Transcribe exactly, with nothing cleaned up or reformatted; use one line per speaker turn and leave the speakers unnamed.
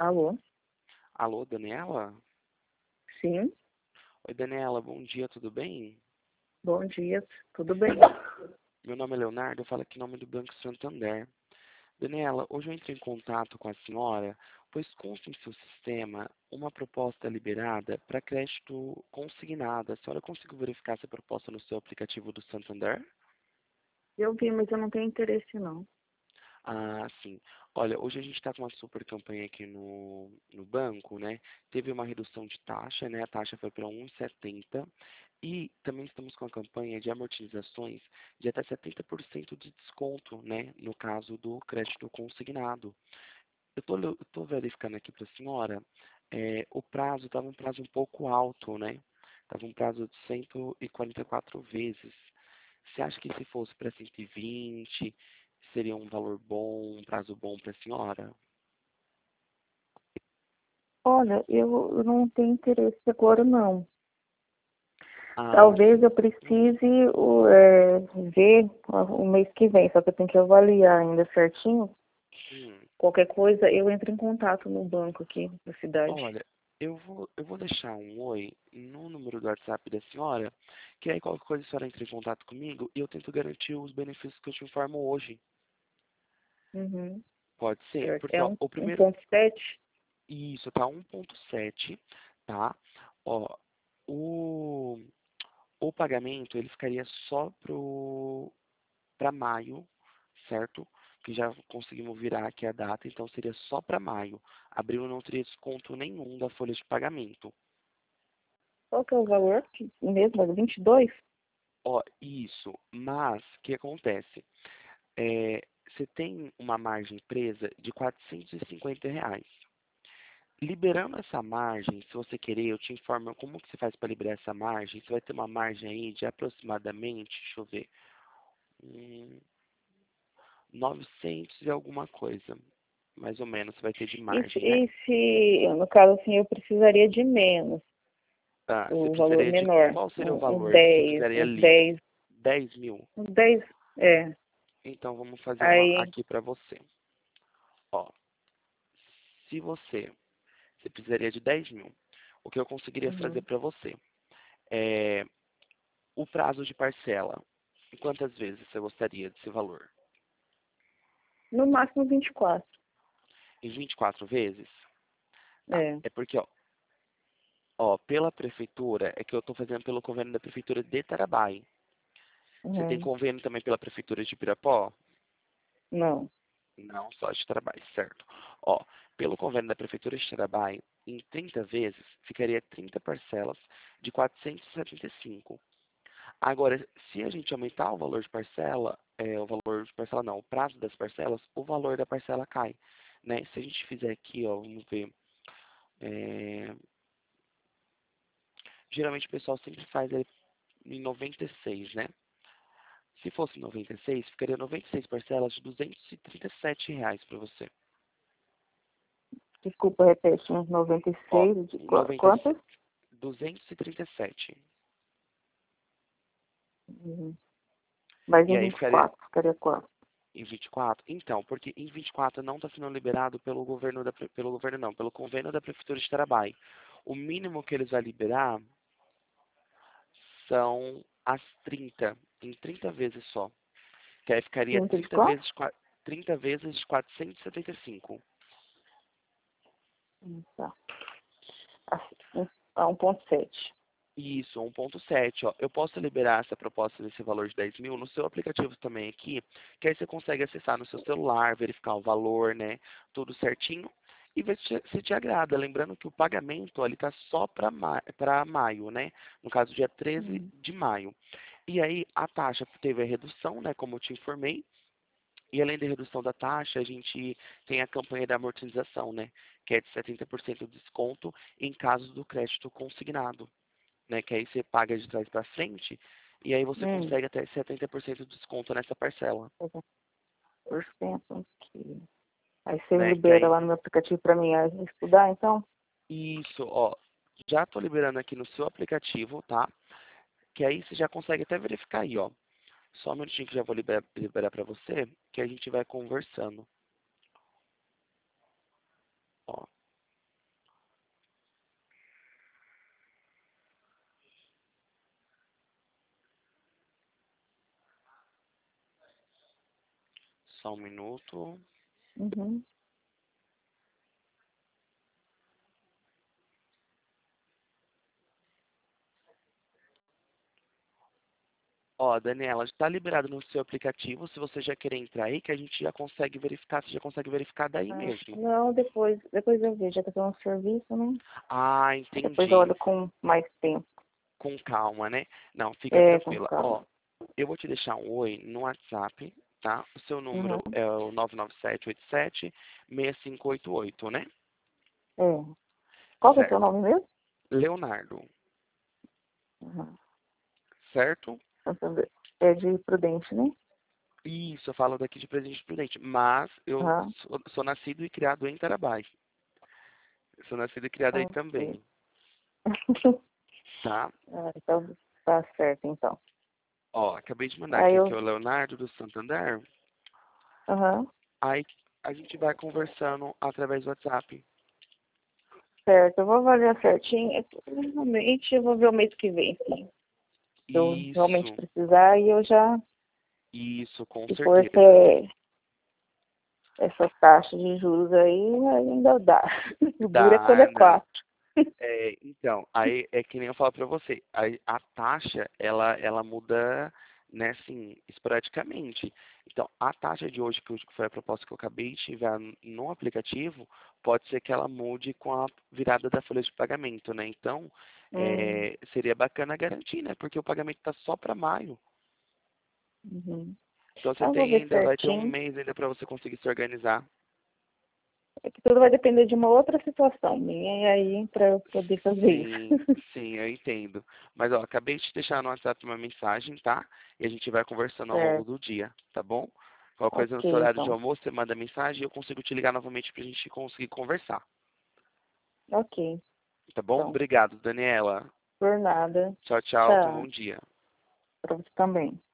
Alô?
Alô, Daniela?
Sim,
Oi, Daniela, bom dia, tudo bem?
bom dia, tudo bem?
Meu nome é Leonardo, eu falo aqui em nome do Banco Santander. Daniela, hoje eu entrei em contato com a senhora, pois consta em seu sistema uma proposta liberada para crédito consignado. A senhora conseguiu verificar essa proposta no seu aplicativo do Santander?
Eu vi, mas eu não tenho interesse não.
Ah, sim. Olha, hoje a gente está com uma super campanha aqui no, no banco, né? Teve uma redução de taxa, né? A taxa foi para um vírgula setenta. E também estamos com a campanha de amortizações de até setenta por cento de desconto, né? No caso do crédito consignado. Eu estou verificando aqui para a senhora, eh, o prazo estava um prazo um pouco alto, né? Estava um prazo de cento e quarenta e quatro vezes. Você acha que se fosse para cento e vinte, seria um valor bom, um prazo bom para a senhora?
Olha, eu eu não tenho interesse agora não.
Ah,
Talvez
sim.
eu
Hum,
precise o, é, ver o mês que vem, só que eu tenho que avaliar ainda certinho.
hum.
Qualquer coisa, eu entro em contato no banco aqui da cidade.
Olha, eu vou, eu vou deixar um oi no número do WhatsApp da senhora, que aí qualquer coisa a senhora entra em contato comigo e eu tento garantir os benefícios que eu te informo hoje.
Uhum,
Pode ser?
certo.
Porque,
É
ó,
um,
o
um
primeiro,
ponto sete?
isso, tá um ponto sete, tá? Ó, o, o pagamento, ele ficaria só pro, para maio, certo? Que já conseguimos virar aqui a data, então seria só para maio. Abril não teria desconto nenhum da folha de pagamento.
Qual que é o valor? Que- Mesmo, é vinte e dois?
Ó, isso, mas o que acontece? É, você tem uma margem presa de quatrocentos e cinquenta reais. Liberando essa margem, se você querer, eu te informo como que você faz para liberar essa margem. Você vai ter uma margem aí de aproximadamente, deixa eu ver, hum, novecentos e alguma coisa, mais ou menos, você vai ter de
E se,
margem, né?
e se, no caso assim, eu precisaria de menos,
Tá, você
o valor
precisaria de,
menor,
qual seria o
um- uns
valor que você
dez,
precisaria
uns
livre?
dez,
Dez mil?
uns dez, é.
Então vamos fazer uma
Aí,
aqui para você. Ó, se você, você precisaria de dez mil, o que eu conseguiria fazer
uhum.
para você? É, o prazo de parcela, em quantas vezes você gostaria desse valor?
No máximo vinte e quatro.
Em vinte e quatro vezes? Tá,
É.
é porque, ó, ó, pela prefeitura, é que eu estou fazendo pelo convênio da prefeitura de Tarabai. Você tem
Uhum.
convênio também pela prefeitura de Pirapó?
Não.
Não, só de trabalho, certo. Ó, pelo convênio da Prefeitura de Tarabai, em trinta vezes, ficaria trinta parcelas de quatrocentos e setenta e cinco. Agora, se a gente aumentar o valor de parcela, é, o valor de parcela não, o prazo das parcelas, o valor da parcela cai, né? Se a gente fizer aqui, ó, vamos ver, é, geralmente o pessoal sempre faz ele em noventa e seis, né? Se fosse noventa e seis, ficaria noventa e seis parcelas de duzentos e trinta e sete reais para você.
Desculpa, repete. Uns noventa e
Ó,
seis de qu-
noventa e seis,
quantas?
duzentos e trinta e sete.
Uhum. Mas
E
em
aí
vinte e
ficaria
quatro ficaria quanto?
em vinte e quatro? Então, porque em vinte e quatro não está sendo liberado pelo governo da, pre- pelo governo não, pelo convênio da Prefeitura de Tarabai. O mínimo que eles vão liberar são as trinta, em trinta vezes só. Que aí ficaria
trinta de
trinta
quanto?
vezes, qua- trinta vezes de quatrocentos e setenta e cinco.
Hum, Tá. Assim, a um ponto sete.
Isso, um ponto sete, ó. Eu posso liberar essa proposta desse valor de dez mil no seu aplicativo também aqui, que aí você consegue acessar no seu celular, verificar o valor, né? Tudo certinho e ver se te, se te agrada. Lembrando que o pagamento ele tá só para ma para maio, né? No caso, dia treze
Hum.
de maio. E aí a taxa teve a redução, né? Como eu te informei. E além da redução da taxa, a gente tem a campanha da amortização, né? Que é de setenta por cento de desconto em caso do crédito consignado, né? Que aí você paga de trás para frente e aí você
Hum.
consegue até setenta por cento de desconto nessa parcela,
Por cento aqui. Aí você
né? Que
libera
aí,
lá no meu aplicativo para mim aí estudar, então?
isso, ó, já tô liberando aqui no seu aplicativo, tá? Que aí você já consegue até verificar aí, ó. Só um minutinho que já vou liberar, liberar para você, que a gente vai conversando, ó. só um minuto.
Uhum.
Ó, Daniela, está liberado no seu aplicativo. Se você já querer entrar aí, que a gente já consegue verificar, você já consegue verificar daí
Ah,
mesmo.
não, depois, depois eu vejo, já que eu tô no serviço, né?
Ah,
Depois eu olho
entendi.
com mais tempo.
Com calma, né? Não, fica
É, com
tranquila. Ó,
calma.
eu vou te deixar um oi no WhatsApp, tá? O seu número
Uhum.
é o nove nove sete oito sete seis cinco oito oito, né?
É. Qual que é o seu
Certo.
nome mesmo?
Leonardo,
Uhum.
certo?
Santander. É de Prudente, né?
Isso, eu falo daqui de Presidente Prudente. Mas eu
Aham.
sou, sou nascido e criado em Tarabás. Eu sou nascido e criado aí
Ok.
também, tá?
Ah, então tá certo, então.
Ó, acabei de mandar
Aí
aqui, aqui
eu.
é o Leonardo do Santander.
Aham.
Aí a gente vai conversando através do WhatsApp.
Certo, eu vou avaliar certinho. É, Realmente eu vou ver o mês que vem, sim. Se eu realmente
Isso,
precisar, e eu já.
isso, com
Se for
certeza.
esse, essa taxa de juros aí, ainda dá. O duro é quando é
Dá, não.
quatro.
É, então, aí é que nem eu falo pra você, a, a taxa, ela, ela muda, né, assim, esporadicamente. Então, a taxa de hoje, que eu- que foi a proposta que eu acabei de tiver no aplicativo, pode ser que ela mude com a virada da folha de pagamento, né? Então,
Hum,
é, seria bacana garantir, né? Porque o pagamento tá só para maio.
uhum.
Então, você
Ah, eu vou
tem
ver
ainda, vai ter um
certinho.
mês ainda para você conseguir se organizar.
É que tudo vai depender de uma outra situação minha, e aí para eu poder fazer
Sim,
isso.
sim, eu entendo. Mas, ó, acabei de te deixar no WhatsApp uma mensagem, tá? E a gente vai conversando ao longo
Certo.
do dia, tá bom? Qualquer coisa no
Ok,
seu horário de
então.
almoço, você manda mensagem e eu consigo te ligar novamente pra gente conseguir conversar.
Ok,
Tá bom?
então.
Obrigado, Daniela.
Por nada.
Tchau, tchau. Tenha um bom
Tchau.
dia.
Para você também.